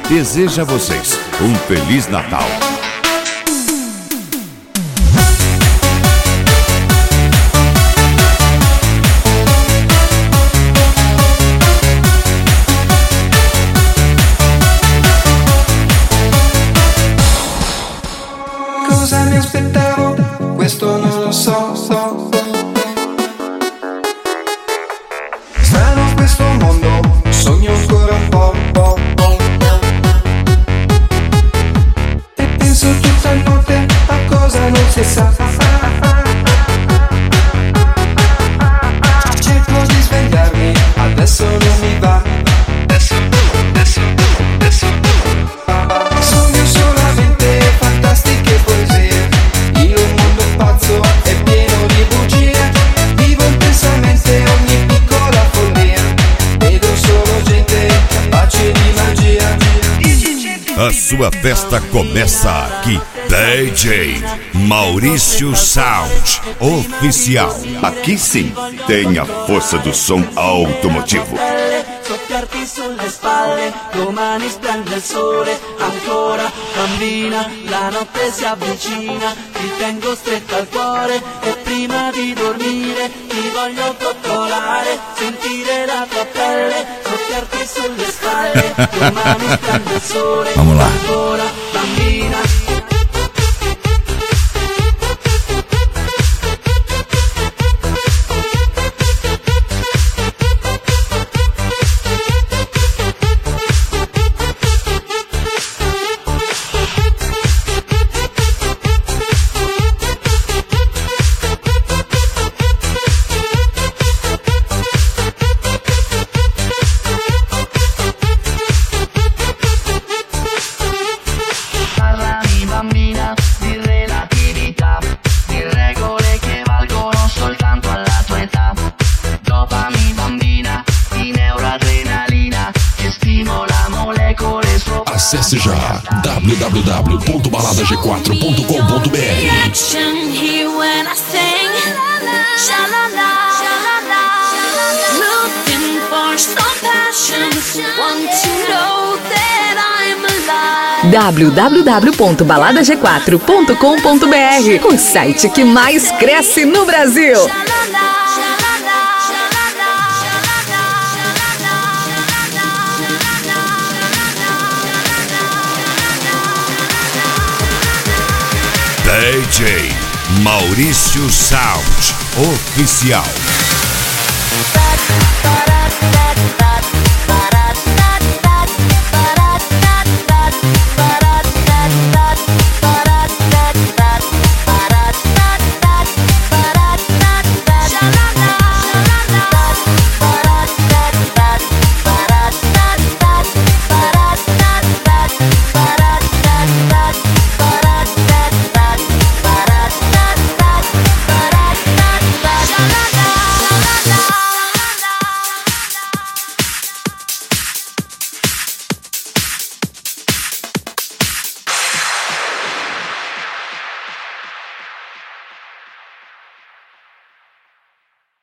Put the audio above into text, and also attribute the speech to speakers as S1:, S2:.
S1: deseja a vocês um Feliz Natal.
S2: Cosa mi aspettavo? Questo non lo so. Strano questo mondo, sogno ancora un po'. E penso tutta notte a cosa non si sa. Cerco di svegliarmi, adesso non mi va. Sogno solamente fantastiche poesie. In un mondo pazzo e pieno di bugie. Vivo intensamente ogni piccola follia. Vedo solo gente capace di magia.
S1: A sua festa começa aqui. DJ Maurício Sound Oficial. Aqui sim tem a força do som automotivo.
S3: Soffiarti sulle spalle, domani splende il sole, ancora bambina, la notte si avvicina, ti tengo stretta al cuore e prima di dormire ti voglio coccolare, sentire la tua pelle, soffiarti sulle spalle, domani splende il sole, ancora bambina.
S4: Acesse já www.baladag4.com.br.
S5: www.baladag4.com.br, o site que mais cresce no Brasil.
S1: DJ Maurício Sound Oficial.